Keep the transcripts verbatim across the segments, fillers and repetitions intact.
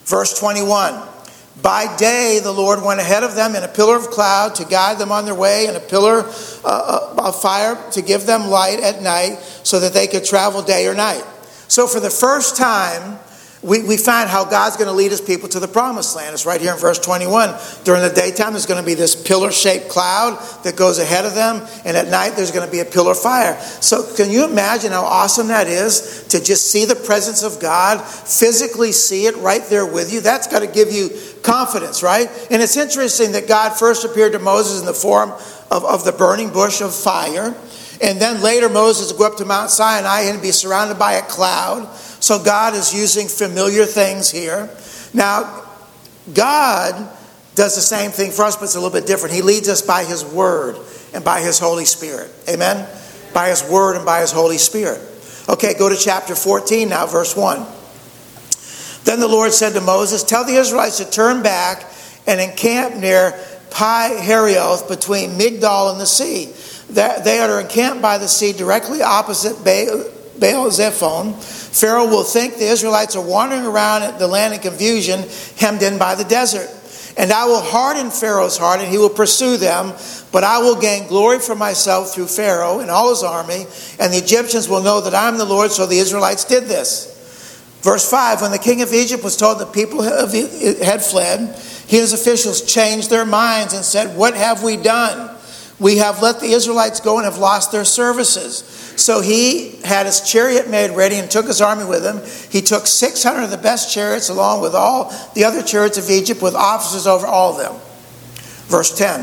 Verse twenty-one. By day the Lord went ahead of them in a pillar of cloud to guide them on their way, and a pillar uh, of fire to give them light at night, so that they could travel day or night. So for the first time, we, we find how God's going to lead his people to the promised land. It's right here in verse twenty-one. During the daytime, there's going to be this pillar-shaped cloud that goes ahead of them, and at night there's going to be a pillar of fire. So can you imagine how awesome that is to just see the presence of God, physically see it right there with you? That's got to give you confidence, right? And it's interesting that God first appeared to Moses in the form of, of the burning bush of fire. And then later Moses would go up to Mount Sinai and be surrounded by a cloud. So God is using familiar things here. Now, God does the same thing for us, but it's a little bit different. He leads us by his word and by his Holy Spirit. Amen? By his word and by his Holy Spirit. Okay, go to chapter fourteen now, verse one. Then the Lord said to Moses, tell the Israelites to turn back and encamp near Pi-Hahiroth between Migdol and the sea. They are encamped by the sea directly opposite Baal-zephon. Pharaoh will think the Israelites are wandering around the land in confusion, hemmed in by the desert. And I will harden Pharaoh's heart, and he will pursue them. But I will gain glory for myself through Pharaoh and all his army, and the Egyptians will know that I am the Lord. So the Israelites did this. Verse five, when the king of Egypt was told the people had fled, he and his officials changed their minds and said, what have we done? We have let the Israelites go and have lost their services. So he had his chariot made ready and took his army with him. He took six hundred of the best chariots along with all the other chariots of Egypt, with officers over all of them. Verse ten.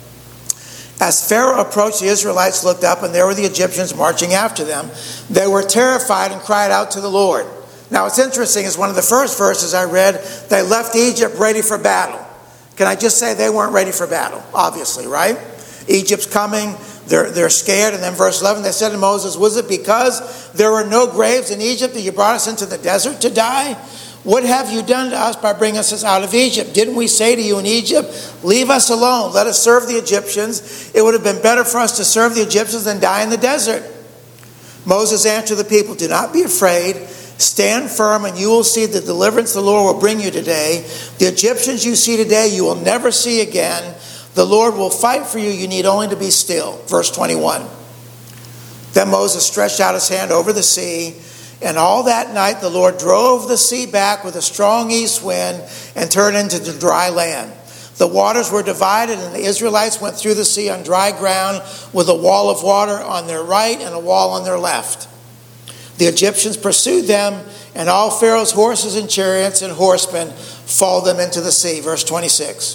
As Pharaoh approached, the Israelites looked up, and there were the Egyptians marching after them. They were terrified and cried out to the Lord. Now, what's interesting is one of the first verses I read, they left Egypt ready for battle. Can I just say they weren't ready for battle? Obviously, right? Egypt's coming, they're, they're scared. And then verse eleven, they said to Moses, was it because there were no graves in Egypt that you brought us into the desert to die? What have you done to us by bringing us out of Egypt? Didn't we say to you in Egypt, leave us alone, let us serve the Egyptians? It would have been better for us to serve the Egyptians than die in the desert. Moses answered the people, do not be afraid. Stand firm, and you will see the deliverance the Lord will bring you today. The Egyptians you see today, you will never see again. The Lord will fight for you. You need only to be still. Verse twenty-one. Then Moses stretched out his hand over the sea, and all that night the Lord drove the sea back with a strong east wind and turned into the dry land. The waters were divided, and the Israelites went through the sea on dry ground with a wall of water on their right and a wall on their left. The Egyptians pursued them, and all Pharaoh's horses and chariots and horsemen followed them into the sea. Verse twenty-six.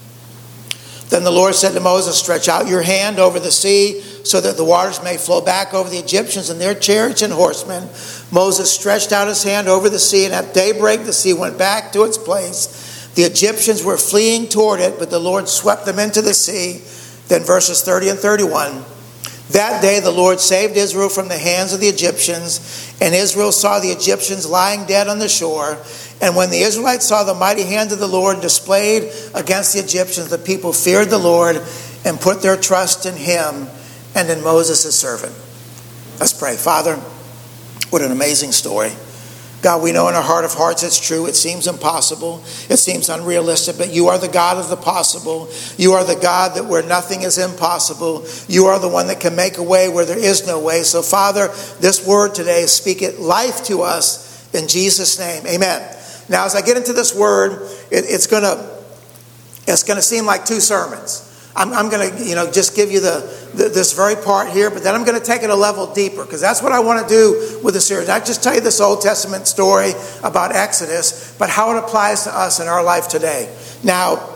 Then the Lord said to Moses, stretch out your hand over the sea so that the waters may flow back over the Egyptians and their chariots and horsemen. Moses stretched out his hand over the sea, and at daybreak the sea went back to its place. The Egyptians were fleeing toward it, but the Lord swept them into the sea. Then verses thirty and thirty-one. That day the Lord saved Israel from the hands of the Egyptians, and Israel saw the Egyptians lying dead on the shore. And when the Israelites saw the mighty hand of the Lord displayed against the Egyptians, the people feared the Lord and put their trust in him and in Moses his servant. Let's pray. Father, what an amazing story. God, we know in our heart of hearts it's true. It seems impossible. It seems unrealistic, but you are the God of the possible. You are the God that where nothing is impossible. You are the one that can make a way where there is no way. So, Father, this word today, speak it life to us in Jesus' name. Amen. Now, as I get into this word, it, it's going to it's going to seem like two sermons. I'm, I'm going to, you know, just give you the, the this very part here, but then I'm going to take it a level deeper, because that's what I want to do with the series. Not just tell you this Old Testament story about Exodus, but how it applies to us in our life today. Now,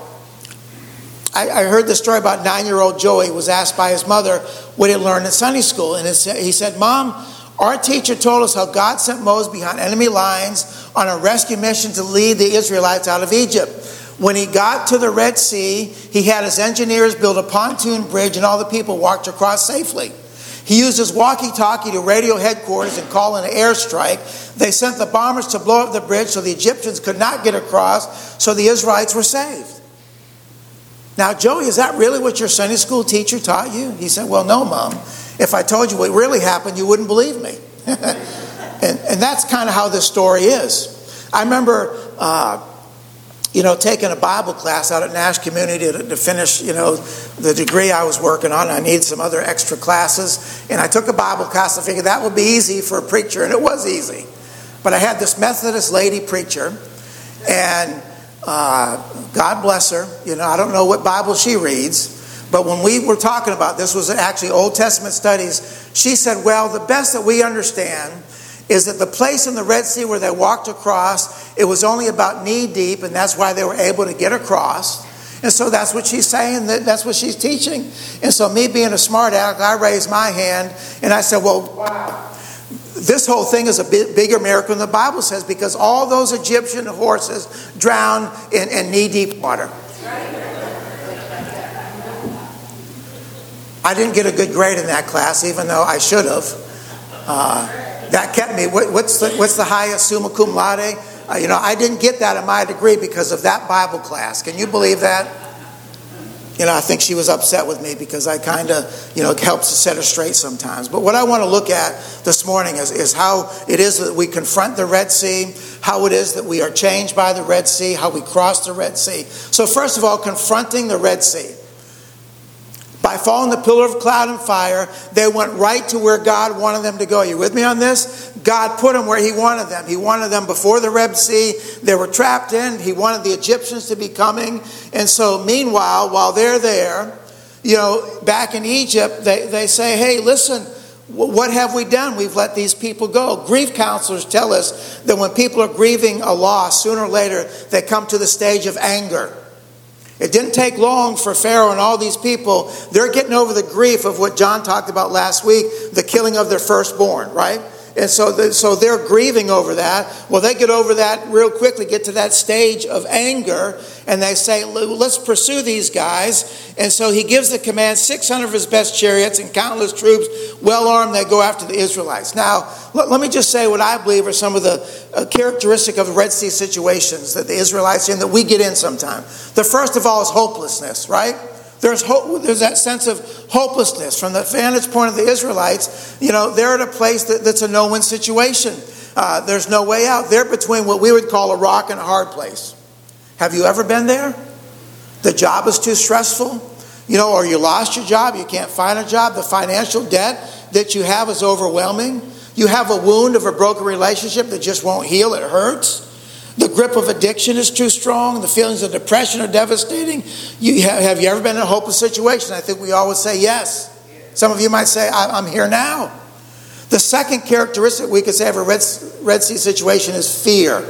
I, I heard the story about nine-year-old Joey was asked by his mother what he learned in Sunday school, and he said, "Mom, our teacher told us how God sent Moses behind enemy lines on a rescue mission to lead the Israelites out of Egypt. When he got to the Red Sea, he had his engineers build a pontoon bridge, and all the people walked across safely. He used his walkie-talkie to radio headquarters and call in an airstrike. They sent the bombers to blow up the bridge so the Egyptians could not get across, so the Israelites were saved." Now, Joey, is that really what your Sunday school teacher taught you? He said, "Well, no, Mom. If I told you what really happened, you wouldn't believe me." and, and that's kind of how this story is. I remember uh, you know, taking a Bible class out at Nash Community to, to finish, you know, the degree I was working on. I needed some other extra classes. And I took a Bible class. I figured that would be easy for a preacher, and it was easy. But I had this Methodist lady preacher, and uh, God bless her. You know, I don't know what Bible she reads, but when we were talking about this, was actually Old Testament studies, she said, well, the best that we understand is that the place in the Red Sea where they walked across, it was only about knee deep, and that's why they were able to get across. And so that's what she's saying, that that's what she's teaching. And so me being a smart aleck, I raised my hand, and I said, well, wow, this whole thing is a bit bigger miracle than the Bible says, because all those Egyptian horses drowned in, in knee deep water. I didn't get a good grade in that class, even though I should have. Uh, That kept me. What's the, what's the highest? Summa cum laude. Uh, you know, I didn't get that in my degree because of that Bible class. Can you believe that? You know, I think she was upset with me because I kind of, you know, it helps to set her straight sometimes. But what I want to look at this morning is, is how it is that we confront the Red Sea, how it is that we are changed by the Red Sea, how we cross the Red Sea. So first of all, confronting the Red Sea. By following the pillar of cloud and fire, they went right to where God wanted them to go. Are you with me on this? God put them where He wanted them. He wanted them before the Red Sea. They were trapped in. He wanted the Egyptians to be coming. And so meanwhile, while they're there, you know, back in Egypt, they, they say, hey, listen, what have we done? We've let these people go. Grief counselors tell us that when people are grieving a loss, sooner or later, they come to the stage of anger. It didn't take long for Pharaoh and all these people. They're getting over the grief of what John talked about last week, the killing of their firstborn, right? And so, the, so they're grieving over that. Well, they get over that real quickly, get to that stage of anger, and they say, let's pursue these guys. And so he gives the command, six hundred of his best chariots and countless troops, well armed, they go after the Israelites. Now, let, let me just say what I believe are some of the uh, characteristic of the Red Sea situations that the Israelites are in, that we get in sometimes. The first of all is hopelessness, right? There's hope, there's that sense of hopelessness. From the vantage point of the Israelites, you know, they're at a place that, that's a no-win situation. Uh, there's no way out. They're between what we would call a rock and a hard place. Have you ever been there? The job is too stressful, you know, or you lost your job, you can't find a job. The financial debt that you have is overwhelming. You have a wound of a broken relationship that just won't heal. It hurts. The grip of addiction is too strong. The feelings of depression are devastating. You have, have you ever been in a hopeless situation? I think we all would say yes. Some of you might say, I'm here now. The second characteristic we could say of a Red, Red Sea situation is fear.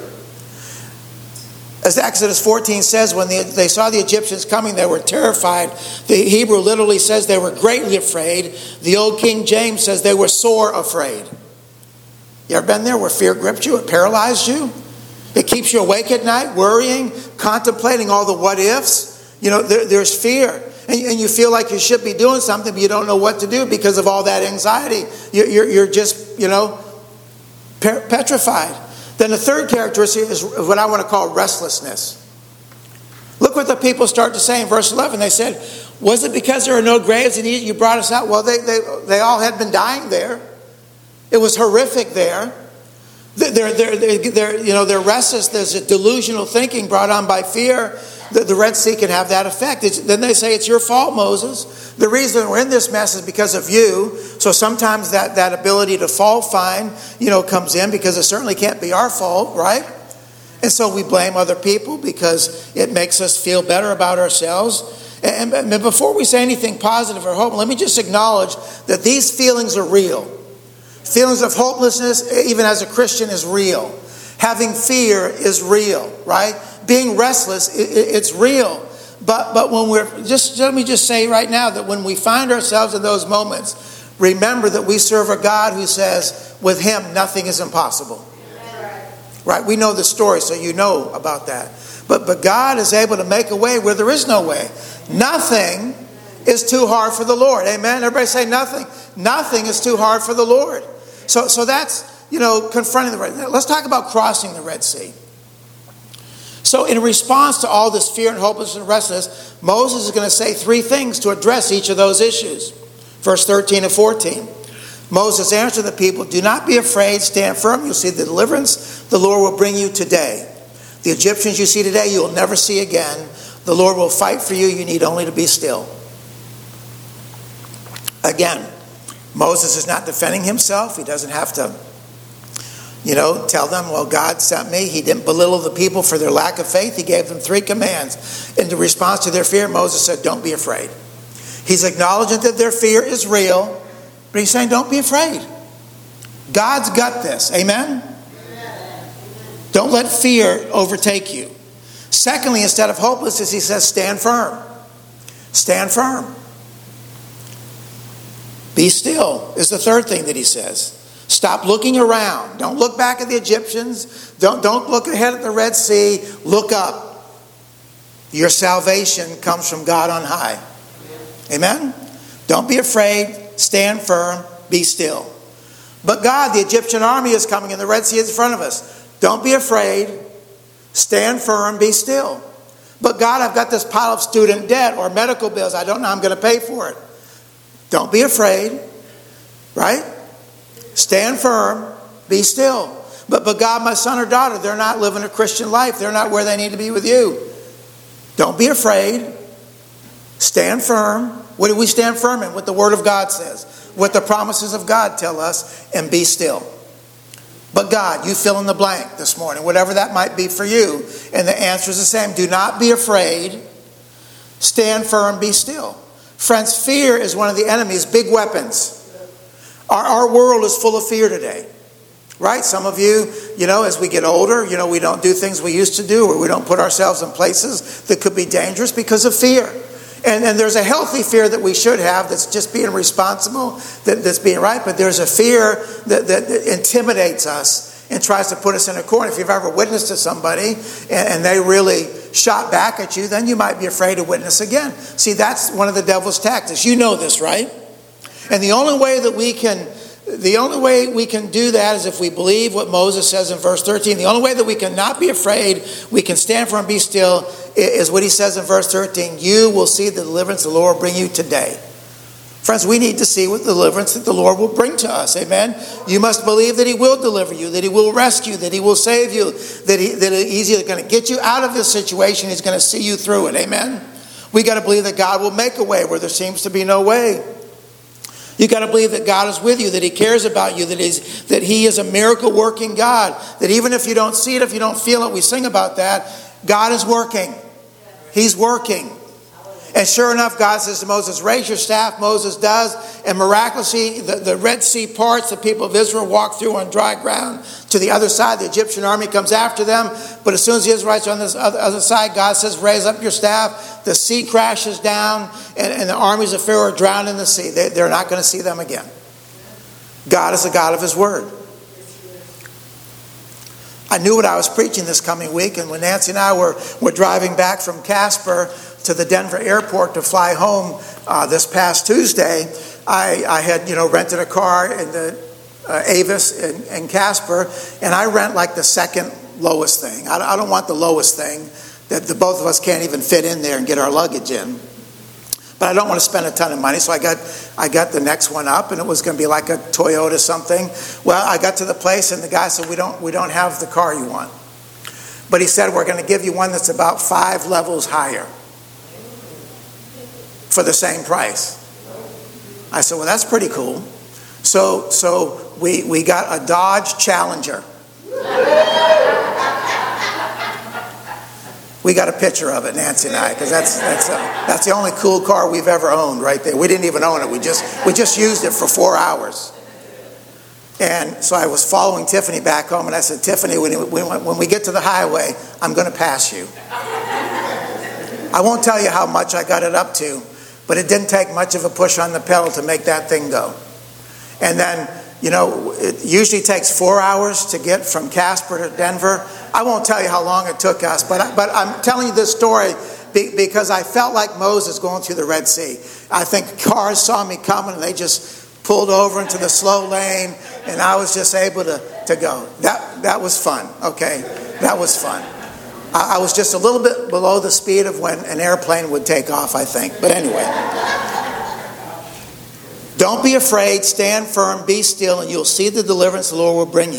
As Exodus fourteen says, when they, they saw the Egyptians coming, they were terrified. The Hebrew literally says they were greatly afraid. The old King James says they were sore afraid. You ever been there where fear gripped you? It paralyzed you? It keeps you awake at night, worrying, contemplating all the what-ifs. You know, there, there's fear. And, and you feel like you should be doing something, but you don't know what to do because of all that anxiety. You're, you're, you're just, you know, petrified. Then the third characteristic is what I want to call restlessness. Look what the people start to say in verse eleven. They said, was it because there are no graves in Egypt you brought us out? Well, they, they, they all had been dying there. It was horrific there. They're, they're, they're, they're, you know, they're restless. There's a delusional thinking brought on by fear. The, the Red Sea can have that effect. It's, then they say, it's your fault, Moses. The reason we're in this mess is because of you. So sometimes that, that ability to fault find, you know, comes in because it certainly can't be our fault, right? And so we blame other people because it makes us feel better about ourselves. And, and before we say anything positive or hope, let me just acknowledge that these feelings are real. Feelings of hopelessness, even as a Christian, is real. Having fear is real, right? Being restless, it's real. But but when we're, just let me just say right now that when we find ourselves in those moments, remember that we serve a God who says, with Him, nothing is impossible. Right? We know the story, so you know about that. But but God is able to make a way where there is no way. Nothing is too hard for the Lord. Amen? Everybody say nothing. Nothing is too hard for the Lord. So so that's, you know, confronting the Red Sea. Let's talk about crossing the Red Sea. So in response to all this fear and hopelessness and restlessness, Moses is going to say three things to address each of those issues. Verse thirteen and fourteen. Moses answered the people, do not be afraid, stand firm. You'll see the deliverance the Lord will bring you today. The Egyptians you see today, you will never see again. The Lord will fight for you. You need only to be still. Again, Moses is not defending himself. He doesn't have to, you know, tell them, well, God sent me. He didn't belittle the people for their lack of faith. He gave them three commands. In response to their fear, Moses said, don't be afraid. He's acknowledging that their fear is real, but he's saying, don't be afraid. God's got this. Amen? Amen. Don't let fear overtake you. Secondly, instead of hopelessness, he says, stand firm. Stand firm. Be still is the third thing that he says. Stop looking around. Don't look back at the Egyptians. Don't, don't look ahead at the Red Sea. Look up. Your salvation comes from God on high. Amen? Don't be afraid. Stand firm. Be still. But God, the Egyptian army is coming and the Red Sea is in front of us. Don't be afraid. Stand firm. Be still. But God, I've got this pile of student debt or medical bills. I don't know how I'm going to pay for it. Don't be afraid. Right? Stand firm. Be still. But, but God, my son or daughter, they're not living a Christian life. They're not where they need to be with you. Don't be afraid. Stand firm. What do we stand firm in? What the Word of God says. What the promises of God tell us. And be still. But God, you fill in the blank this morning. Whatever that might be for you. And the answer is the same. Do not be afraid. Stand firm. Be still. Friends, fear is one of the enemy's big weapons. Our, our world is full of fear today. Right? Some of you, you know, as we get older, you know, we don't do things we used to do, or we don't put ourselves in places that could be dangerous because of fear. And, and there's a healthy fear that we should have that's just being responsible, that, that's being right. But there's a fear that, that, that intimidates us and tries to put us in a corner. If you've ever witnessed to somebody and, and they really shot back at you, then you might be afraid to witness again. See, that's one of the devil's tactics. You know this, right? And the only way that we can, the only way we can do that is if we believe what Moses says in verse thirteen. The only way that we can not be afraid, we can stand firm and be still, is what he says in verse thirteen. You will see the deliverance the Lord will bring you today. Friends, we need to see what deliverance that the Lord will bring to us. Amen. You must believe that he will deliver you, that he will rescue, that he will save you, that, he, that he's either going to get you out of this situation, he's going to see you through it. Amen. We got to believe that God will make a way where there seems to be no way. You got to believe that God is with you, that he cares about you, that he's, that he is a miracle working God, that even if you don't see it, if you don't feel it, we sing about that, God is working. He's working. And sure enough, God says to Moses, raise your staff. Moses does. And miraculously, the, the Red Sea parts, the people of Israel walk through on dry ground to the other side. The Egyptian army comes after them. But as soon as the Israelites are on this other, other side, God says, raise up your staff. The sea crashes down and, and the armies of Pharaoh are drowned in the sea. They, they're not going to see them again. God is a God of his word. I knew what I was preaching this coming week, and when Nancy and I were, were driving back from Casper to the Denver airport to fly home uh, this past Tuesday, I, I had, you know, rented a car in the uh, Avis in, in Casper, and I rent like the second lowest thing. I, I don't want the lowest thing that the both of us can't even fit in there and get our luggage in. But I don't want to spend a ton of money, so I got I got the next one up, and it was going to be like a Toyota something. Well, I got to the place, and the guy said, "We don't we don't have the car you want." But he said, "We're going to give you one that's about five levels higher for the same price." I said, "Well, that's pretty cool." So so we we got a Dodge Challenger. We got a picture of it, Nancy and I, because that's that's uh, that's the only cool car we've ever owned right there. We didn't even own it. We just we just used it for four hours. And so I was following Tiffany back home, and I said, "Tiffany, when we, when we get to the highway, I'm going to pass you." I won't tell you how much I got it up to, but it didn't take much of a push on the pedal to make that thing go. And then, you know, it usually takes four hours to get from Casper to Denver. I won't tell you how long it took us, but I, but I'm telling you this story because I felt like Moses going through the Red Sea. I think cars saw me coming and they just pulled over into the slow lane, and I was just able to, to go. That that was fun, okay? That was fun. I, I was just a little bit below the speed of when an airplane would take off, I think. But anyway. Don't be afraid, stand firm, be still, and you'll see the deliverance the Lord will bring you.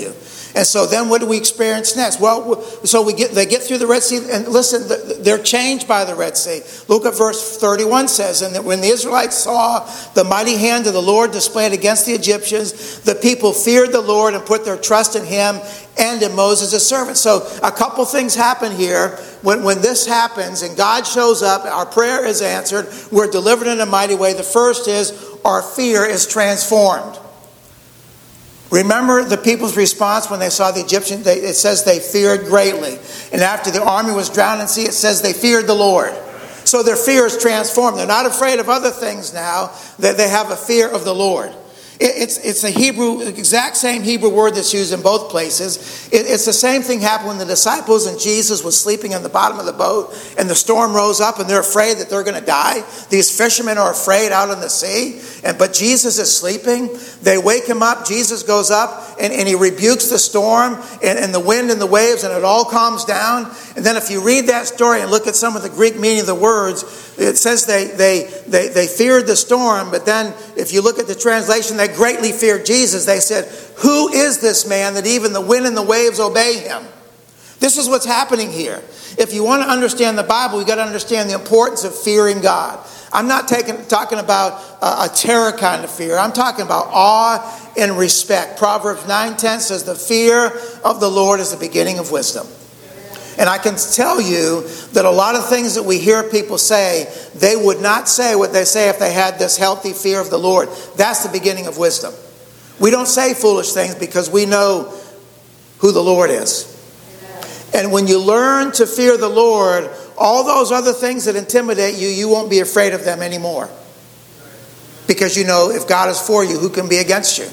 And so then what do we experience next? Well, so we get they get through the Red Sea, and listen, they're changed by the Red Sea. Look at verse thirty-one says, and that when the Israelites saw the mighty hand of the Lord displayed against the Egyptians, the people feared the Lord and put their trust in him and in Moses as servant. So a couple things happen here. When, when this happens and God shows up, our prayer is answered, we're delivered in a mighty way. The first is our fear is transformed. Remember the people's response when they saw the Egyptians? They, it says they feared greatly. And after the army was drowned in the sea, it says they feared the Lord. So their fear is transformed. They're not afraid of other things now. That they have a fear of the Lord. It, it's it's a Hebrew, exact same Hebrew word that's used in both places. It, it's the same thing happened when the disciples and Jesus was sleeping in the bottom of the boat, and the storm rose up, and they're afraid that they're going to die. These fishermen are afraid out in the sea, and but Jesus is sleeping. They wake him up. Jesus goes up, and, and he rebukes the storm and, and the wind and the waves, and it all calms down. And then if you read that story and look at some of the Greek meaning of the words, it says they they they, they feared the storm, but then if you look at the translation, they greatly feared Jesus. They said, "Who is this man that even the wind and the waves obey him?" This is what's happening here. If you want to understand the Bible, you've got to understand the importance of fearing God. I'm not taking, talking about a, a terror kind of fear. I'm talking about awe and respect. Proverbs nine ten says, "The fear of the Lord is the beginning of wisdom." And I can tell you that a lot of things that we hear people say, they would not say what they say if they had this healthy fear of the Lord. That's the beginning of wisdom. We don't say foolish things because we know who the Lord is. And when you learn to fear the Lord, all those other things that intimidate you, you won't be afraid of them anymore. Because you know if God is for you, who can be against you?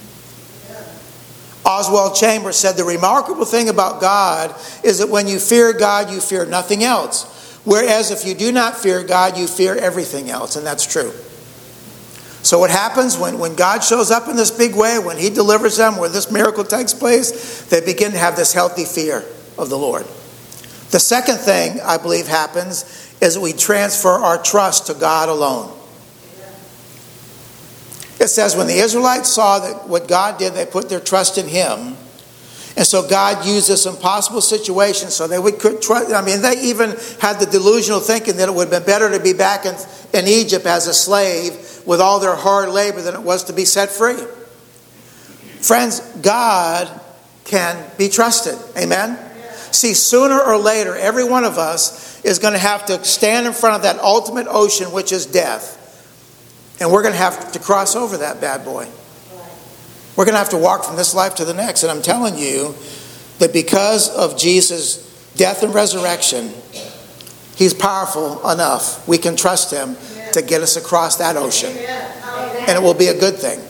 Oswald Chambers said the remarkable thing about God is that when you fear God, you fear nothing else. Whereas if you do not fear God, you fear everything else. And that's true. So what happens when, when God shows up in this big way, when he delivers them, where this miracle takes place, they begin to have this healthy fear of the Lord. The second thing I believe happens is that we transfer our trust to God alone. It says when the Israelites saw that what God did, they put their trust in him. And so God used this impossible situation so they would trust. I mean, they even had the delusional thinking that it would have been better to be back in, in Egypt as a slave with all their hard labor than it was to be set free. Friends, God can be trusted. Amen? See, sooner or later, every one of us is going to have to stand in front of that ultimate ocean, which is death. And we're going to have to cross over that bad boy. We're going to have to walk from this life to the next. And I'm telling you that because of Jesus' death and resurrection, he's powerful enough. We can trust him to get us across that ocean. And it will be a good thing.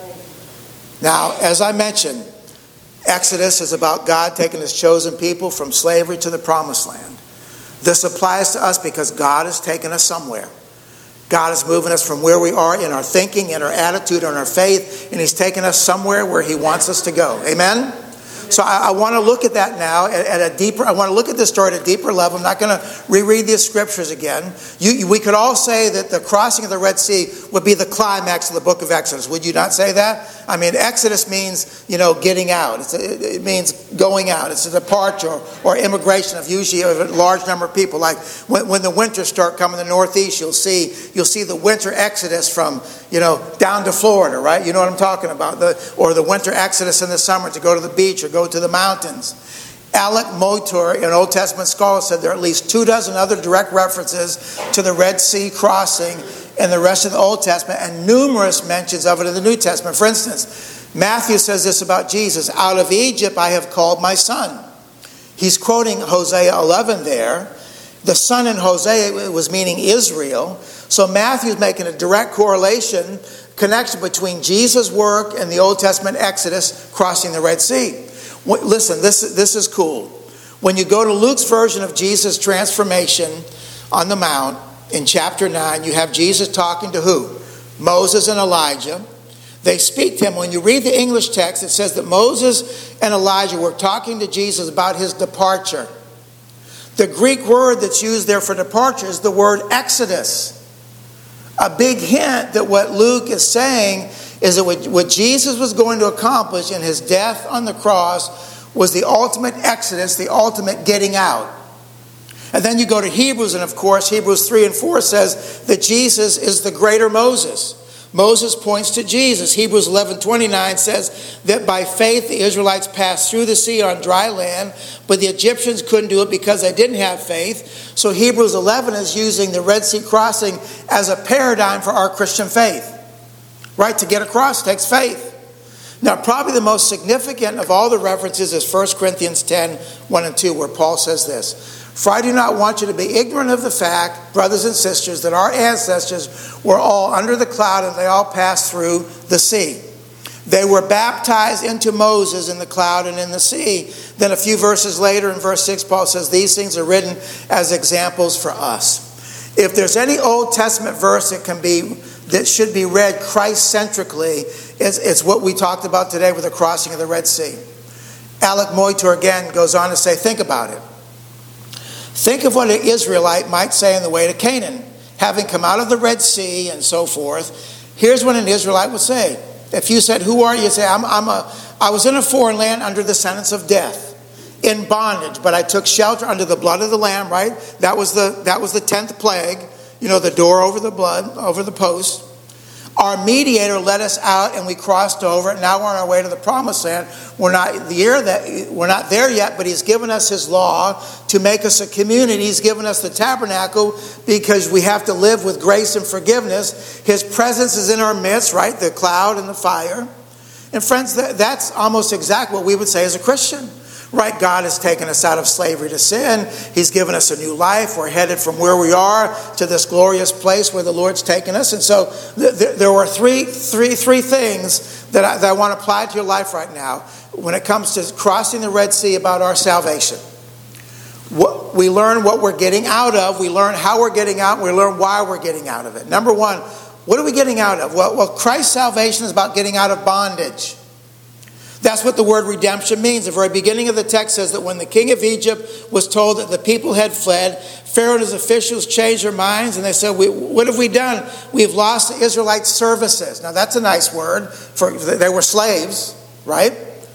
Now, as I mentioned, Exodus is about God taking his chosen people from slavery to the promised land. This applies to us because God has taken us somewhere. God is moving us from where we are in our thinking, in our attitude, in our faith, and he's taken us somewhere where he wants us to go. Amen? So I, I want to look at that now at, at a deeper, I want to look at this story at a deeper level. I'm not going to reread these scriptures again. You, you, we could all say that the crossing of the Red Sea would be the climax of the book of Exodus. Would you not say that? I mean, Exodus means, you know, getting out. It's a, it means going out. It's a departure or, or immigration of usually a large number of people. Like when, when the winters start coming to the Northeast, you'll see you'll see the winter exodus from, you know, down to Florida, right? You know what I'm talking about. The, or the winter exodus in the summer to go to the beach or go to the mountains. Alec Motor, an Old Testament scholar, said there are at least two dozen other direct references to the Red Sea crossing in the rest of the Old Testament and numerous mentions of it in the New Testament. For instance, Matthew says this about Jesus: "Out of Egypt I have called my son." He's quoting Hosea eleven there. The son in Hosea was meaning Israel. So Matthew's making a direct correlation, connection between Jesus' work and the Old Testament Exodus crossing the Red Sea. Listen, this, this is cool. When you go to Luke's version of Jesus' transformation on the Mount, in chapter nine, you have Jesus talking to who? Moses and Elijah. They speak to him. When you read the English text, it says that Moses and Elijah were talking to Jesus about his departure. The Greek word that's used there for departure is the word exodus. A big hint that what Luke is saying is that what, what Jesus was going to accomplish in his death on the cross was the ultimate exodus, the ultimate getting out. And then you go to Hebrews, and of course, Hebrews three and four says that Jesus is the greater Moses. Moses points to Jesus. Hebrews eleven twenty-nine says that by faith the Israelites passed through the sea on dry land, but the Egyptians couldn't do it because they didn't have faith. So Hebrews eleven is using the Red Sea crossing as a paradigm for our Christian faith. Right? To get across takes faith. Now, probably the most significant of all the references is First Corinthians ten, one and two, where Paul says this. For I do not want you to be ignorant of the fact, brothers and sisters, that our ancestors were all under the cloud and they all passed through the sea. They were baptized into Moses in the cloud and in the sea. Then a few verses later in verse six, Paul says, these things are written as examples for us. If there's any Old Testament verse that can be that should be read Christ-centrically, it's, it's what we talked about today with the crossing of the Red Sea. Alec Moitor again goes on to say, think about it. Think of what an Israelite might say on the way to Canaan, having come out of the Red Sea and so forth. Here's what an Israelite would say. If you said, who are you? You'd say, I'm, I'm a, I was in a foreign land under the sentence of death, in bondage, but I took shelter under the blood of the Lamb, right? That was the, that was the tenth plague, you know, the door over the blood, over the post. Our mediator led us out and we crossed over. Now we're on our way to the promised land. We're not there, that, we're not there yet, but he's given us his law to make us a community. He's given us the tabernacle because we have to live with grace and forgiveness. His presence is in our midst, right? The cloud and the fire. And friends, that's almost exactly what we would say as a Christian. Right, God has taken us out of slavery to sin. He's given us a new life. We're headed from where we are to this glorious place where the Lord's taken us. And so th- th- there were three, three, three things that I, that I want to apply to your life right now when it comes to crossing the Red Sea about our salvation. What, we learn what we're getting out of. We learn how we're getting out. We learn why we're getting out of it. Number one, what are we getting out of? Well, well Christ's salvation is about getting out of bondage. That's what the word redemption means. The very beginning of the text says that when the king of Egypt was told that the people had fled, Pharaoh and his officials changed their minds and they said, we, what have we done? We've lost the Israelites' services. Now that's a nice word. For they were slaves, right?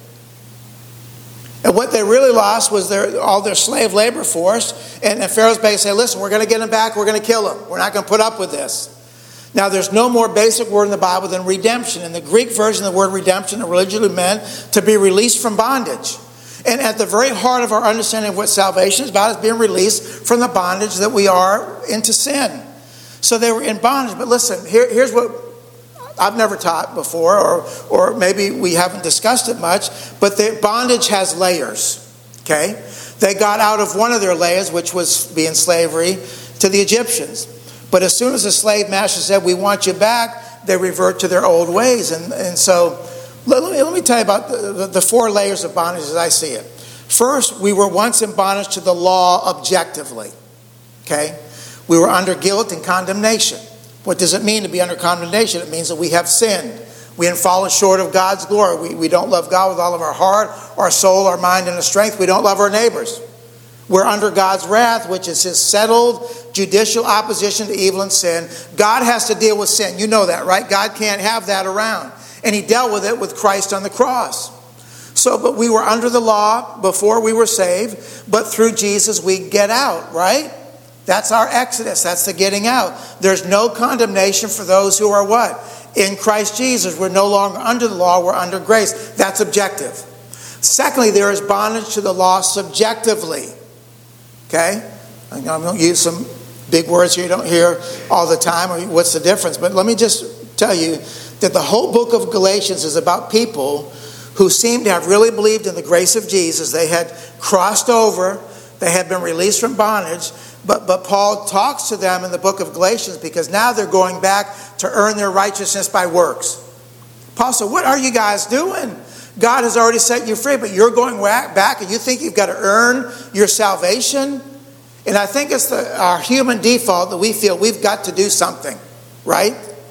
And what they really lost was their, all their slave labor force. And, and Pharaoh's basically said, listen, we're going to get them back. We're going to kill them. We're not going to put up with this. Now, there's no more basic word in the Bible than redemption. In the Greek version of the word redemption, it originally meant to be released from bondage. And at the very heart of our understanding of what salvation is about is being released from the bondage that we are into sin. So they were in bondage. But listen, here, here's what I've never taught before, or, or maybe we haven't discussed it much, but the bondage has layers, okay? They got out of one of their layers, which was being slavery to the Egyptians. But as soon as the slave master said, we want you back, they revert to their old ways. And, and so let me, let me tell you about the, the, the four layers of bondage as I see it. First, we were once in bondage to the law objectively. Okay? We were under guilt and condemnation. What does it mean to be under condemnation? It means that we have sinned. We have fallen short of God's glory. We, we don't love God with all of our heart, our soul, our mind, and our strength. We don't love our neighbors. We're under God's wrath, which is his settled judicial opposition to evil and sin. God has to deal with sin. You know that, right? God can't have that around. And he dealt with it with Christ on the cross. So, but we were under the law before we were saved, but through Jesus we get out, right? That's our exodus. That's the getting out. There's no condemnation for those who are what? In Christ Jesus. We're no longer under the law. We're under grace. That's objective. Secondly, there is bondage to the law subjectively. Okay? I'm going to use some big words here you don't hear all the time, or what's the difference? But let me just tell you that the whole book of Galatians is about people who seem to have really believed in the grace of Jesus. They had crossed over. They had been released from bondage. But, but Paul talks to them in the book of Galatians because now they're going back to earn their righteousness by works. Paul said, what are you guys doing? God has already set you free, but you're going back and you think you've got to earn your salvation? And I think it's the, our human default that we feel we've got to do something, right?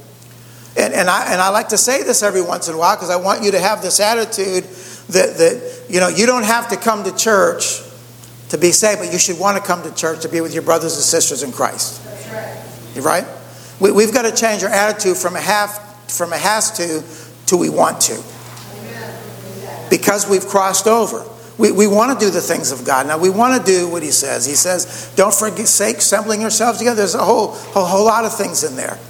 And, and, I, and I like to say this every once in a while because I want you to have this attitude that, that, you know, you don't have to come to church to be saved, but you should want to come to church to be with your brothers and sisters in Christ. That's right. You're right? We, we've got to change our attitude from a have, from a has to till we want to. Because we've crossed over. We, we want to do the things of God. Now, we want to do what he says. He says, don't forsake assembling yourselves together. There's a whole, a whole lot of things in there.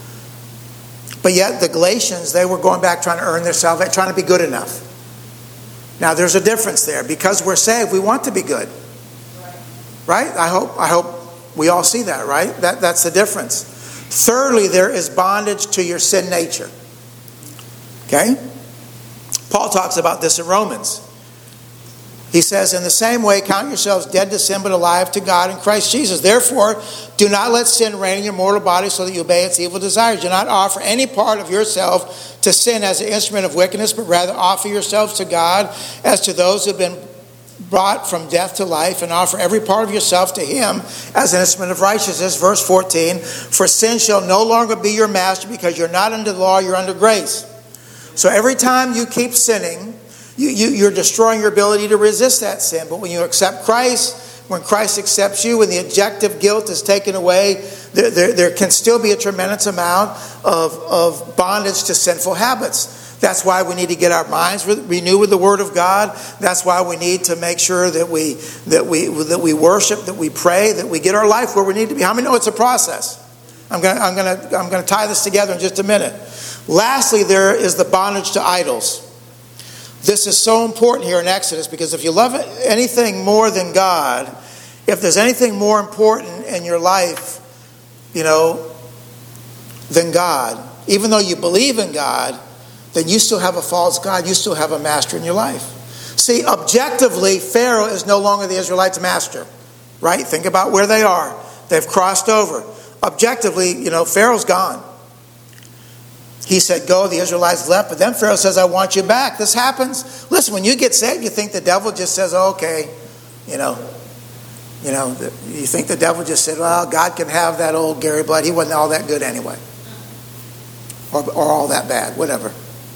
But yet, the Galatians, they were going back trying to earn their salvation, trying to be good enough. Now, there's a difference there. Because we're saved, we want to be good. Right? I hope, I hope we all see that, right? That, that's the difference. Thirdly, there is bondage to your sin nature. Okay? Paul talks about this in Romans. He says, in the same way, count yourselves dead to sin, but alive to God in Christ Jesus. Therefore, do not let sin reign in your mortal body so that you obey its evil desires. Do not offer any part of yourself to sin as an instrument of wickedness, but rather offer yourselves to God as to those who have been brought from death to life, and offer every part of yourself to him as an instrument of righteousness. Verse fourteen, for sin shall no longer be your master, because you're not under the law, you're under grace. So every time you keep sinning, You, you, you're destroying your ability to resist that sin. But when you accept Christ, when Christ accepts you, when the objective guilt is taken away, there, there, there can still be a tremendous amount of, of bondage to sinful habits. That's why we need to get our minds renewed with the Word of God. That's why we need to make sure that we that we that we worship, that we pray, that we get our life where we need to be. How many know it's a process? I'm going I'm going to I'm going to tie this together in just a minute. Lastly, there is the bondage to idols. This is so important here in Exodus, because if you love anything more than God, if there's anything more important in your life, you know, than God, even though you believe in God, then you still have a false God. You still have a master in your life. See, objectively, Pharaoh is no longer the Israelites' master, right? Think about where they are. They've crossed over. Objectively, you know, Pharaoh's gone. He said, go, the Israelites left, but then Pharaoh says, I want you back. This happens. Listen, when you get saved, you think the devil just says, oh, okay, you know, you know, you think the devil just said, well, God can have that old Gary Blood. He wasn't all that good anyway. Or, or all that bad, whatever.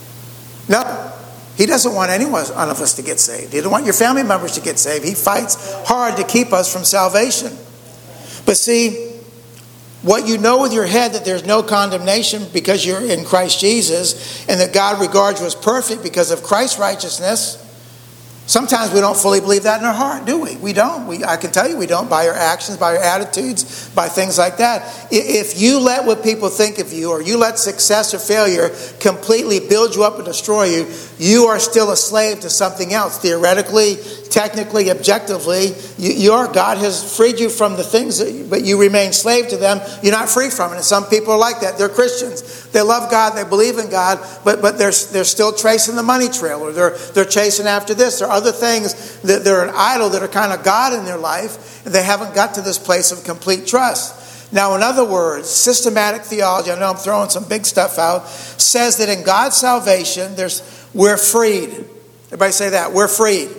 No, he doesn't want any one of us to get saved. He doesn't want your family members to get saved. He fights hard to keep us from salvation. But see, what you know with your head, that there's no condemnation because you're in Christ Jesus, and that God regards you as perfect because of Christ's righteousness. Sometimes we don't fully believe that in our heart, do we? We don't. We, I can tell you we don't, by our actions, by our attitudes, by things like that. If you let what people think of you, or you let success or failure completely build you up and destroy you, you are still a slave to something else. Theoretically, technically, objectively, you, you are. God has freed you from the things, that, but you remain slave to them. You're not free from it. And some people are like that. They're Christians. They love God. They believe in God, but but they're they're still tracing the money trail, or they're they're chasing after this. There are other things that they're an idol that are kind of God in their life, and they haven't got to this place of complete trust. Now, in other words, systematic theology, I know I'm throwing some big stuff out, says that in God's salvation, there's we're freed. Everybody say that. We're freed.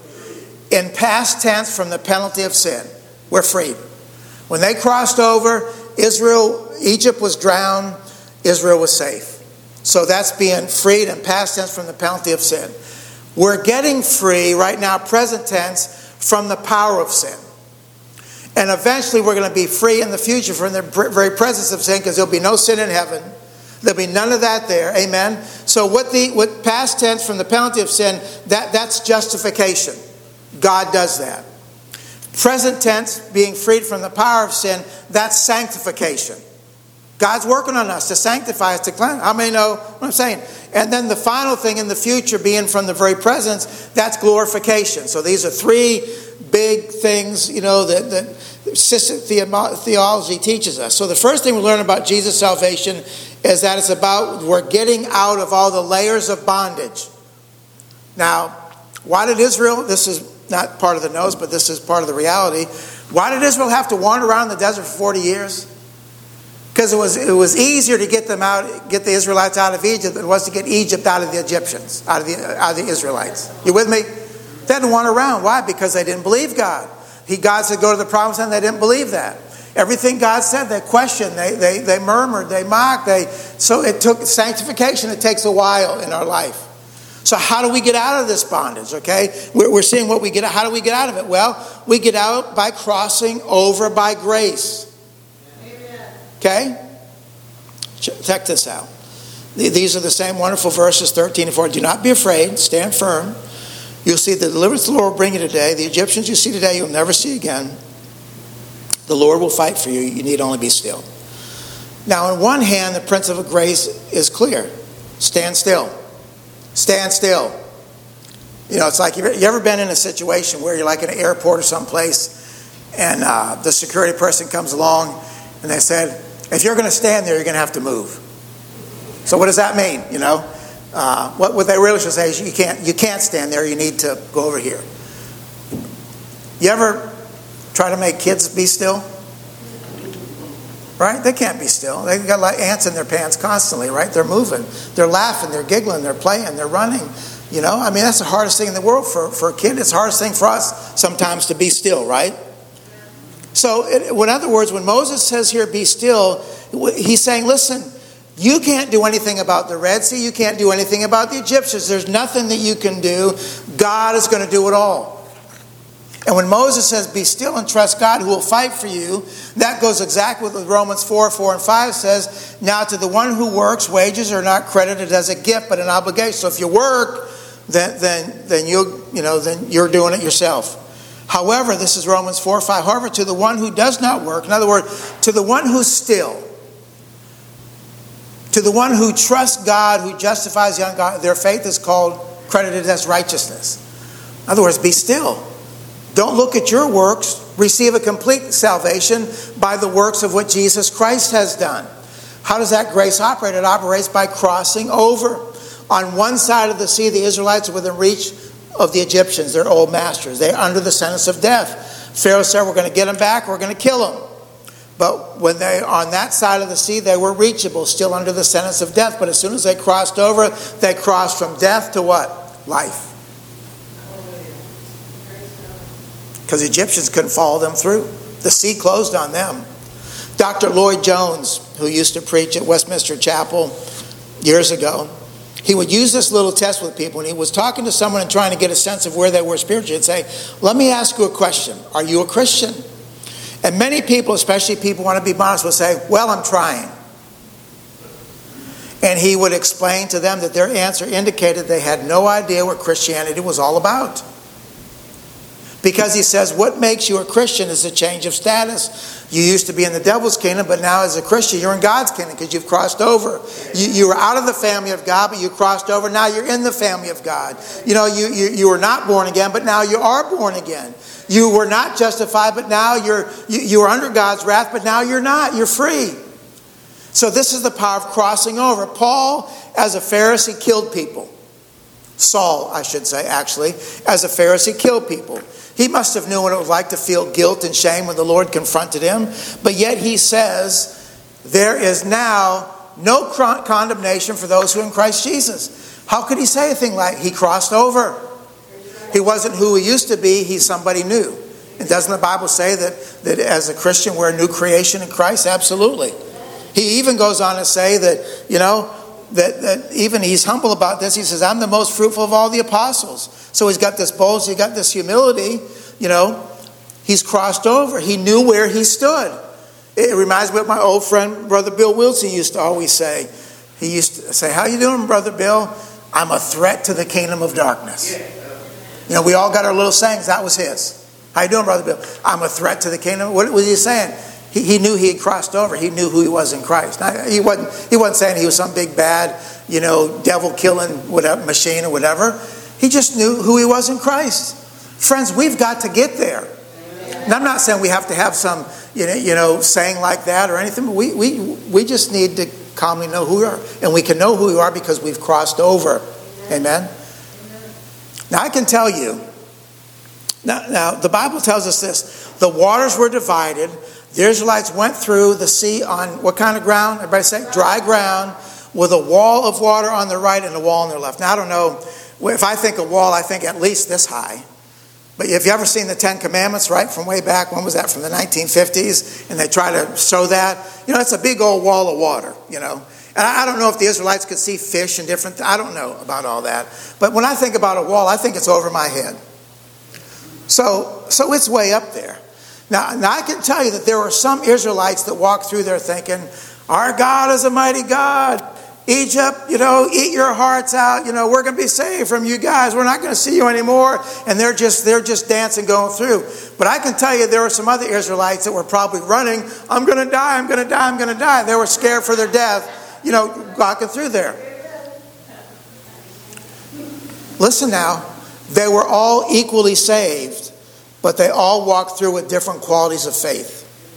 In past tense, from the penalty of sin. We're freed. When they crossed over, Israel, Egypt was drowned, Israel was safe. So that's being freed in past tense from the penalty of sin. We're getting free right now, present tense, from the power of sin. And eventually we're going to be free in the future from the very presence of sin, because there'll be no sin in heaven. There'll be none of that there. Amen. So what the what past tense from the penalty of sin, that, that's justification. God does that. Present tense, being freed from the power of sin, that's sanctification. God's working on us to sanctify us, to cleanse. How many know what I'm saying? And then the final thing in the future, being from the very presence, that's glorification. So these are three big things, you know, that, that systemic theology teaches us. So the first thing we learn about Jesus' salvation is that it's about we're getting out of all the layers of bondage. Now, why did Israel, this is not part of the nose, but this is part of the reality, why did Israel have to wander around the desert for forty years? Because it was it was easier to get them out, get the Israelites out of Egypt than it was to get Egypt out of the Egyptians, out of the out of the Israelites. You with me? They didn't wander around. Why? Because they didn't believe God. He God said go to the promised land. They didn't believe that. Everything God said, they questioned, they they they murmured, they mocked. They so it took sanctification. It takes a while in our life. So how do we get out of this bondage? Okay, we're, we're seeing what we get. How do we get out of it? Well, we get out by crossing over by grace. Okay? Check this out. These are the same wonderful verses, thirteen and fourteen. Do not be afraid. Stand firm. You'll see the deliverance the Lord will bring you today. The Egyptians you see today, you'll never see again. The Lord will fight for you. You need only be still. Now, on one hand, the principle of grace is clear. Stand still. Stand still. You know, it's like, you ever been in a situation where you're like in an airport or someplace, and uh, the security person comes along, and they said, if you're going to stand there, you're going to have to move. So what does that mean, you know? Uh, what, what they really should say is you can't, you can't stand there, you need to go over here. You ever try to make kids be still? Right? They can't be still. They've got like ants in their pants constantly, right? They're moving. They're laughing, they're giggling, they're playing, they're running. You know, I mean, that's the hardest thing in the world for, for a kid. It's the hardest thing for us sometimes to be still, right? So, it, in other words, when Moses says here, be still, he's saying, listen, you can't do anything about the Red Sea. You can't do anything about the Egyptians. There's nothing that you can do. God is going to do it all. And when Moses says, be still and trust God who will fight for you, that goes exactly with what Romans four, four and five says. Now to the one who works, wages are not credited as a gift, but an obligation. So if you work, then then then you you know then you're doing it yourself. However, this is Romans four, five. However, to the one who does not work, in other words, to the one who's still, to the one who trusts God, who justifies the ungodly, their faith is called, credited as righteousness. In other words, be still. Don't look at your works. Receive a complete salvation by the works of what Jesus Christ has done. How does that grace operate? It operates by crossing over. On one side of the sea, the Israelites are within reach of the Egyptians, their old masters. They're under the sentence of death. Pharaoh said, we're going to get them back, we're going to kill them. But when they on that side of the sea, they were reachable, still under the sentence of death. But as soon as they crossed over, they crossed from death to what? Life. Because the Egyptians couldn't follow them through. The sea closed on them. Doctor Lloyd Jones, who used to preach at Westminster Chapel years ago, he would use this little test with people. When he was talking to someone and trying to get a sense of where they were spiritually, he'd say, let me ask you a question. Are you a Christian? And many people, especially people who want to be modest, will say, well, I'm trying. And he would explain to them that their answer indicated they had no idea what Christianity was all about. Because he says, what makes you a Christian is a change of status. You used to be in the devil's kingdom, but now as a Christian, you're in God's kingdom because you've crossed over. You, you were out of the family of God, but you crossed over. Now you're in the family of God. You know, you, you, you were not born again, but now you are born again. You were not justified, but now you're you, you were under God's wrath, but now you're not. You're free. So this is the power of crossing over. Paul, as a Pharisee, killed people. Saul, I should say, actually, as a Pharisee, killed people. He must have known what it was like to feel guilt and shame when the Lord confronted him. But yet he says, there is now no condemnation for those who are in Christ Jesus. How could he say a thing like, he crossed over? He wasn't who he used to be, he's somebody new. And doesn't the Bible say that, that as a Christian we're a new creation in Christ? Absolutely. He even goes on to say that, you know, That, that even he's humble about this. He says, I'm the most fruitful of all the apostles. So he's got this boldness, he's got this humility, you know. He's crossed over. He knew where he stood. It reminds me of my old friend, Brother Bill Wilson, used to always say. He used to say, how you doing, Brother Bill? I'm a threat to the kingdom of darkness. You know, we all got our little sayings. That was his. How you doing, Brother Bill? I'm a threat to the kingdom. What was he saying? He, he knew he had crossed over. He knew who he was in Christ. Now, he wasn't. He wasn't saying he was some big bad, you know, devil killing whatever machine or whatever. He just knew who he was in Christ. Friends, we've got to get there. And I'm not saying we have to have some, you know, you know, saying like that or anything. But we we we just need to calmly know who we are, and we can know who we are because we've crossed over. Amen. Now I can tell you. Now, now the Bible tells us this: the waters were divided. The Israelites went through the sea on what kind of ground? Everybody say dry ground, with a wall of water on the right and a wall on their left. Now I don't know, if I think a wall, I think at least this high. But have you ever seen the Ten Commandments, right, from way back? When was that? From the nineteen fifties? And they try to show that. You know, it's a big old wall of water, you know. And I don't know if the Israelites could see fish and different, I don't know about all that. But when I think about a wall, I think it's over my head. So, so it's way up there. Now, now, I can tell you that there were some Israelites that walked through there thinking, our God is a mighty God. Egypt, you know, eat your hearts out. You know, we're going to be saved from you guys. We're not going to see you anymore. And they're just they're just dancing, going through. But I can tell you there were some other Israelites that were probably running. I'm going to die. I'm going to die. I'm going to die. They were scared for their death, you know, walking through there. Listen now. They were all equally saved, but they all walked through with different qualities of faith.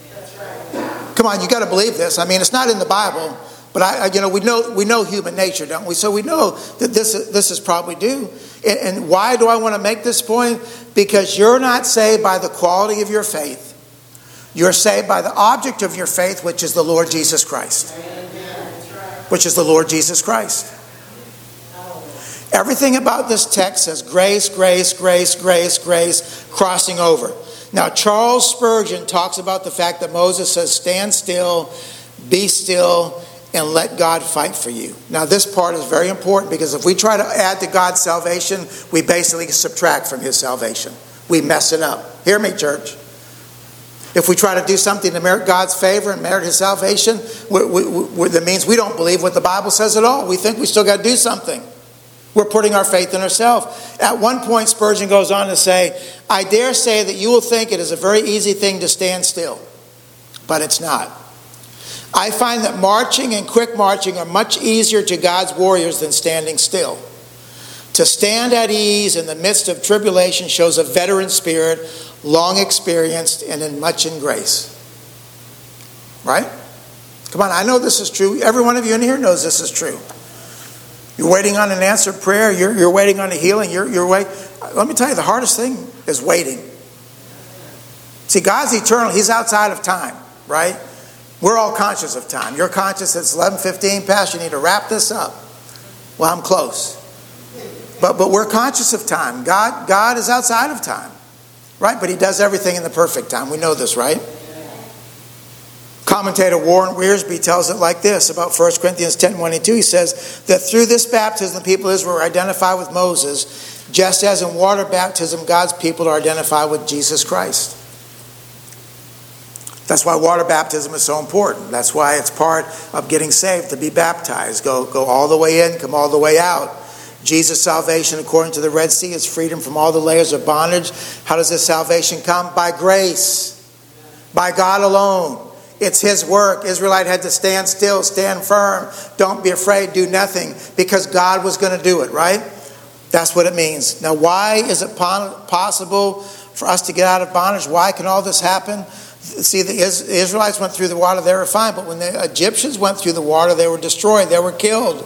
Come on, you got to believe this. I mean, it's not in the Bible. But I, you know, we know we know human nature, don't we? So we know that this this is probably due. And, and why do I want to make this point? Because you're not saved by the quality of your faith. You're saved by the object of your faith, which is the Lord Jesus Christ. Which is the Lord Jesus Christ. Everything about this text says grace, grace, grace, grace, grace, crossing over. Now, Charles Spurgeon talks about the fact that Moses says, stand still, be still, and let God fight for you. Now, this part is very important because if we try to add to God's salvation, we basically subtract from his salvation. We mess it up. Hear me, church. If we try to do something to merit God's favor and merit his salvation, we, we, we, that means we don't believe what the Bible says at all. We think we still got to do something. We're putting our faith in ourselves. At one point, Spurgeon goes on to say, I dare say that you will think it is a very easy thing to stand still, but it's not. I find that marching and quick marching are much easier to God's warriors than standing still. To stand at ease in the midst of tribulation shows a veteran spirit, long experienced, and in much in grace. Right? Come on, I know this is true. Every one of you in here knows this is true. You're waiting on an answered prayer. You're, you're waiting on a healing. You're, you're wait. Let me tell you, the hardest thing is waiting. See, God's eternal. He's outside of time, right? We're all conscious of time. You're conscious it's eleven fifteen, Pastor, you need to wrap this up. Well, I'm close. But but we're conscious of time. God, God is outside of time. Right? But he does everything in the perfect time. We know this, right? Commentator Warren Wiersbe tells it like this about First Corinthians ten, one and two. He says that through this baptism, the people of Israel were identified with Moses, just as in water baptism, God's people are identified with Jesus Christ. That's why water baptism is so important. That's why it's part of getting saved, to be baptized. Go, go all the way in, come all the way out. Jesus' salvation, according to the Red Sea, is freedom from all the layers of bondage. How does this salvation come? By grace. By God alone. It's his work. Israelite had to stand still, stand firm. Don't be afraid, do nothing. Because God was going to do it, right? That's what it means. Now, why is it possible for us to get out of bondage? Why can all this happen? See, the Israelites went through the water, they were fine. But when the Egyptians went through the water, they were destroyed. They were killed.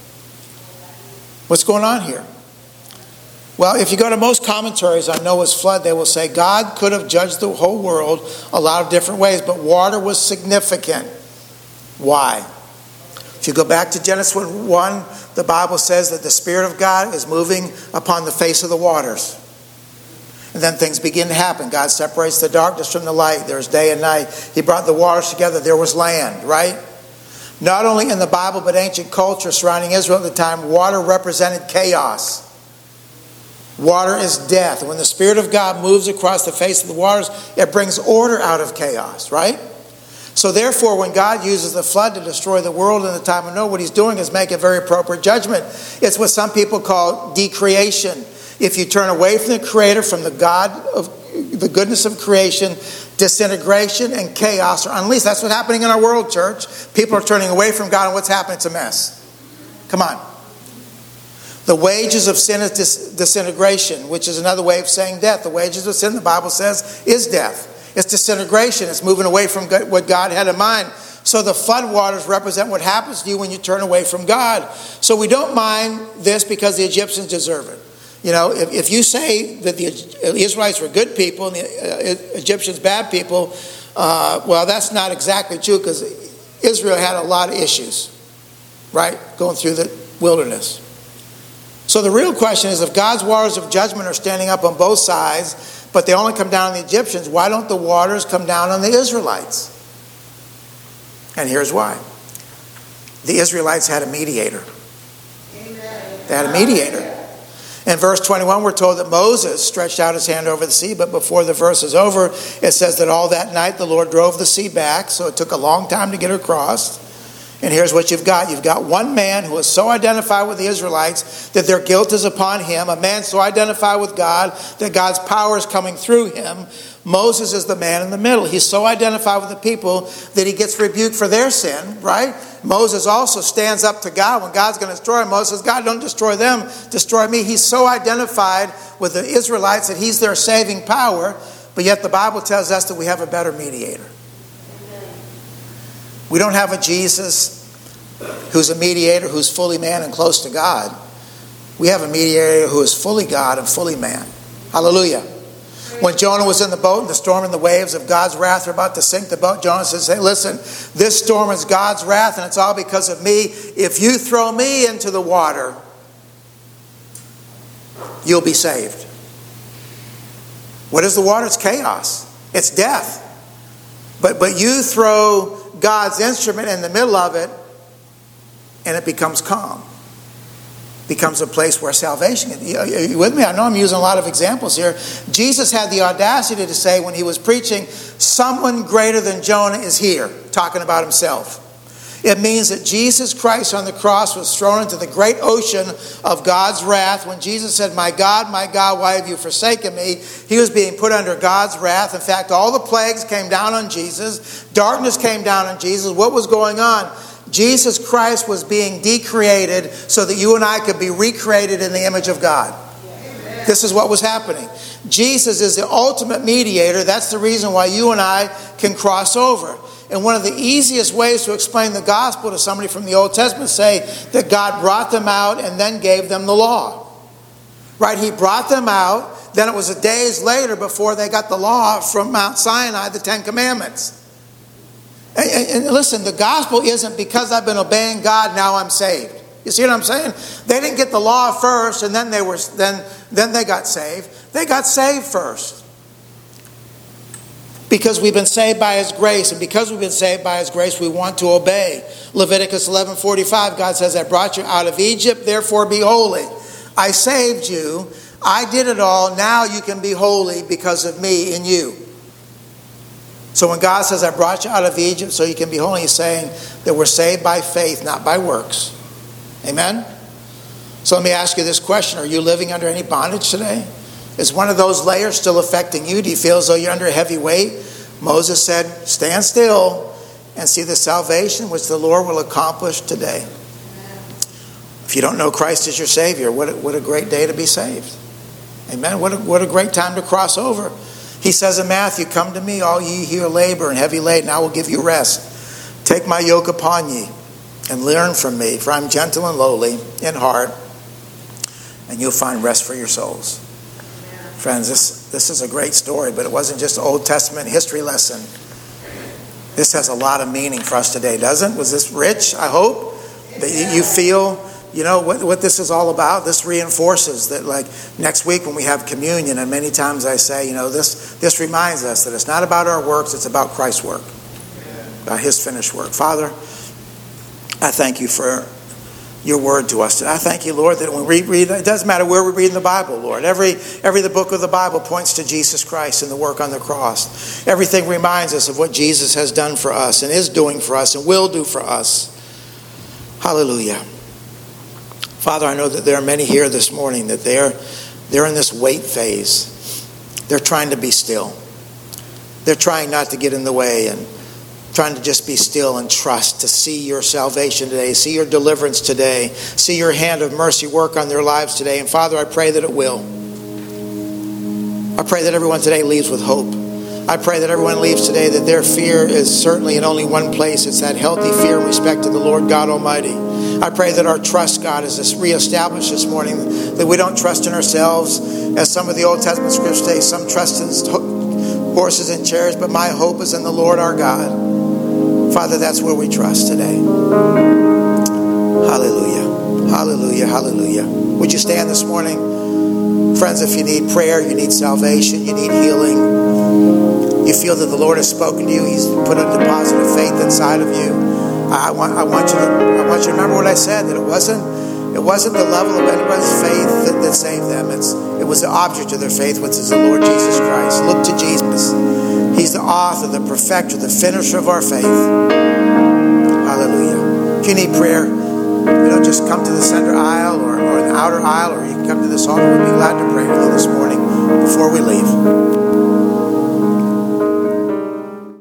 What's going on here? Well, if you go to most commentaries on Noah's flood, they will say God could have judged the whole world a lot of different ways, but water was significant. Why? If you go back to Genesis one, the Bible says that the Spirit of God is moving upon the face of the waters. And then things begin to happen. God separates the darkness from the light. There's day and night. He brought the waters together. There was land, right? Not only in the Bible, but ancient culture surrounding Israel at the time, water represented chaos. Water is death. When the Spirit of God moves across the face of the waters, it brings order out of chaos, right? So therefore, when God uses the flood to destroy the world in the time of Noah, what he's doing is make a very appropriate judgment. It's what some people call decreation. If you turn away from the Creator, from the God of the goodness of creation, disintegration and chaos are unleashed. That's what's happening in our world, church. People are turning away from God, and what's happening? It's a mess. Come on. The wages of sin is dis- disintegration, which is another way of saying death. The wages of sin, the Bible says, is death. It's disintegration. It's moving away from God, what God had in mind. So the flood waters represent what happens to you when you turn away from God. So we don't mind this because the Egyptians deserve it. You know, if, if you say that the Israelites were good people and the uh, Egyptians bad people, uh, well, that's not exactly true because Israel had a lot of issues, right, going through the wilderness. So the real question is, if God's waters of judgment are standing up on both sides, but they only come down on the Egyptians, why don't the waters come down on the Israelites? And here's why. The Israelites had a mediator. They had a mediator. In verse twenty-one, we're told that Moses stretched out his hand over the sea, but before the verse is over, it says that all that night the Lord drove the sea back, so it took a long time to get across. And here's what you've got. You've got one man who is so identified with the Israelites that their guilt is upon him. A man so identified with God that God's power is coming through him. Moses is the man in the middle. He's so identified with the people that he gets rebuked for their sin, right? Moses also stands up to God when God's going to destroy him. Moses says, God, don't destroy them, destroy me. He's so identified with the Israelites that he's their saving power. But yet the Bible tells us that we have a better mediator. We don't have a Jesus who's a mediator, who's fully man and close to God. We have a mediator who is fully God and fully man. Hallelujah. When Jonah was in the boat and the storm and the waves of God's wrath are about to sink the boat, Jonah says, hey, listen, this storm is God's wrath and it's all because of me. If you throw me into the water, you'll be saved. What is the water? It's chaos. It's death. But, but you throw God's instrument in the middle of it, and it becomes calm. Becomes a place where salvation is. Are you with me? I know I'm using a lot of examples here. Jesus had the audacity to say when he was preaching, someone greater than Jonah is here, talking about himself. It means that Jesus Christ on the cross was thrown into the great ocean of God's wrath. When Jesus said, my God, my God, why have you forsaken me? He was being put under God's wrath. In fact, all the plagues came down on Jesus. Darkness came down on Jesus. What was going on? Jesus Christ was being decreated so that you and I could be recreated in the image of God. Amen. This is what was happening. Jesus is the ultimate mediator. That's the reason why you and I can cross over. And one of the easiest ways to explain the gospel to somebody from the Old Testament, say that God brought them out and then gave them the law. Right? He brought them out. Then it was a days later before they got the law from Mount Sinai, the Ten Commandments. And, and, and listen, the gospel isn't because I've been obeying God, now I'm saved. You see what I'm saying? They didn't get the law first and then they were then, then they got saved. They got saved first. Because we've been saved by his grace. And because we've been saved by his grace, we want to obey. Leviticus eleven forty-five, God says, I brought you out of Egypt, therefore be holy. I saved you. I did it all. Now you can be holy because of me in you. So when God says, I brought you out of Egypt so you can be holy, he's saying that we're saved by faith, not by works. Amen? So let me ask you this question. Are you living under any bondage today? Is one of those layers still affecting you? Do you feel as though you're under a heavy weight? Moses said, stand still and see the salvation which the Lord will accomplish today. If you don't know Christ as your Savior, what a, what a great day to be saved. Amen. What a, what a great time to cross over. He says in Matthew, come to me, all ye who labor and heavy laden, and I will give you rest. Take my yoke upon ye and learn from me, for I'm gentle and lowly in heart, and you'll find rest for your souls. Friends, this, this is a great story, but it wasn't just an Old Testament history lesson. This has a lot of meaning for us today, doesn't it? Was this rich? I hope that you, you feel, you know, what, what this is all about. This reinforces that, like, next week when we have communion, and many times I say, you know, this, this reminds us that it's not about our works, it's about Christ's work, about his finished work. Father, I thank you for your word to us today. I thank you, Lord, that when we read, it doesn't matter where we read in the Bible, Lord. Every every the book of the Bible points to Jesus Christ and the work on the cross. Everything reminds us of what Jesus has done for us and is doing for us and will do for us. Hallelujah. Father, I know that there are many here this morning that they're they're in this wait phase. They're trying to be still. They're trying not to get in the way and trying to just be still and trust to see your salvation today, see your deliverance today, see your hand of mercy work on their lives today. And Father, I pray that it will. I pray that everyone today leaves with hope. I pray that everyone leaves today that their fear is certainly in only one place. It's that healthy fear and respect to the Lord God Almighty. I pray that our trust, God, is reestablished this morning, that we don't trust in ourselves. As some of the Old Testament scriptures say, some trust in horses and chariots, but my hope is in the Lord our God. Father, that's where we trust today. Hallelujah. Hallelujah. Hallelujah. Would you stand this morning? Friends, if you need prayer, you need salvation, you need healing, you feel that the Lord has spoken to you, he's put a deposit of faith inside of you, I want, I want you to, I want you to remember what I said, that it wasn't, it wasn't the level of anybody's faith that, that saved them. It's, it was the object of their faith, which is the Lord Jesus Christ. Look to Jesus. He's the author, the perfecter, the finisher of our faith. Hallelujah. you need prayer, you know, just come to the center aisle or, or the outer aisle, or you can come to this altar. We'd be glad to pray with you this morning before we leave.